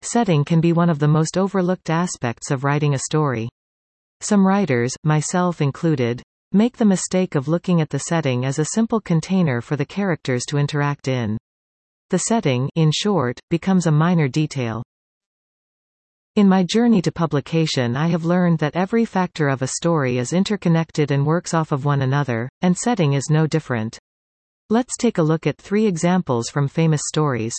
Setting can be one of the most overlooked aspects of writing a story. Some writers, myself included, make the mistake of looking at the setting as a simple container for the characters to interact in. The setting, in short, becomes a minor detail. In my journey to publication, I have learned that every factor of a story is interconnected and works off of one another, and setting is no different. Let's take a look at 3 examples from famous stories.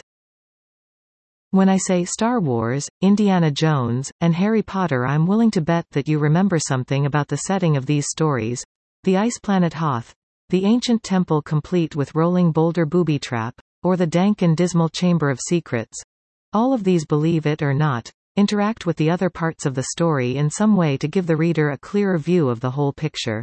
When I say Star Wars, Indiana Jones, and Harry Potter, I'm willing to bet that you remember something about the setting of these stories. The ice planet Hoth, the ancient temple complete with rolling boulder booby trap, or the dank and dismal Chamber of Secrets. All of these, believe it or not, interact with the other parts of the story in some way to give the reader a clearer view of the whole picture.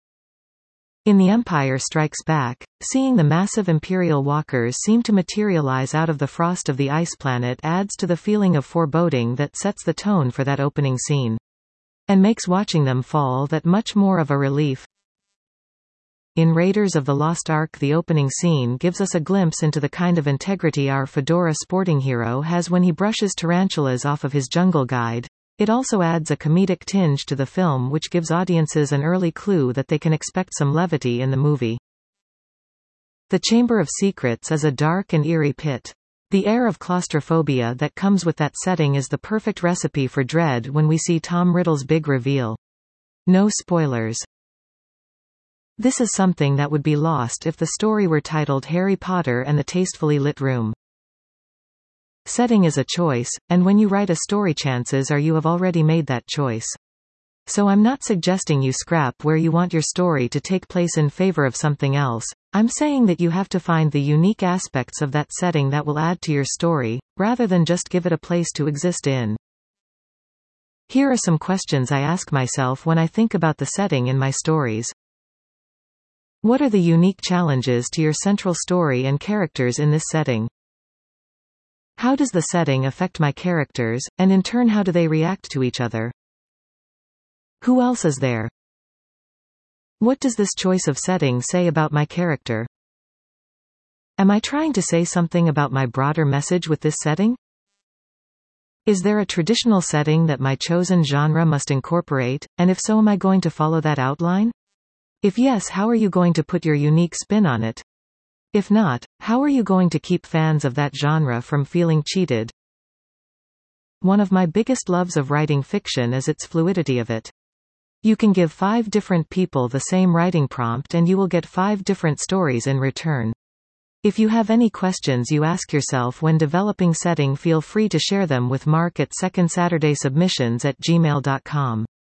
In The Empire Strikes Back, seeing the massive Imperial walkers seem to materialize out of the frost of the ice planet adds to the feeling of foreboding that sets the tone for that opening scene, and makes watching them fall that much more of a relief. In Raiders of the Lost Ark, the opening scene gives us a glimpse into the kind of integrity our fedora sporting hero has when he brushes tarantulas off of his jungle guide. It also adds a comedic tinge to the film, which gives audiences an early clue that they can expect some levity in the movie. The Chamber of Secrets is a dark and eerie pit. The air of claustrophobia that comes with that setting is the perfect recipe for dread when we see Tom Riddle's big reveal. No spoilers. This is something that would be lost if the story were titled Harry Potter and the Tastefully Lit Room. Setting is a choice, and when you write a story, chances are you have already made that choice. So I'm not suggesting you scrap where you want your story to take place in favor of something else. I'm saying that you have to find the unique aspects of that setting that will add to your story, rather than just give it a place to exist in. Here are some questions I ask myself when I think about the setting in my stories. What are the unique challenges to your central story and characters in this setting? How does the setting affect my characters, and in turn how do they react to each other? Who else is there? What does this choice of setting say about my character? Am I trying to say something about my broader message with this setting? Is there a traditional setting that my chosen genre must incorporate, and if so, am I going to follow that outline? If yes, how are you going to put your unique spin on it? If not, how are you going to keep fans of that genre from feeling cheated? One of my biggest loves of writing fiction is its fluidity of it. You can give 5 different people the same writing prompt and you will get 5 different stories in return. If you have any questions you ask yourself when developing setting, feel free to share them with Mark at secondsaturdaysubmissions@gmail.com.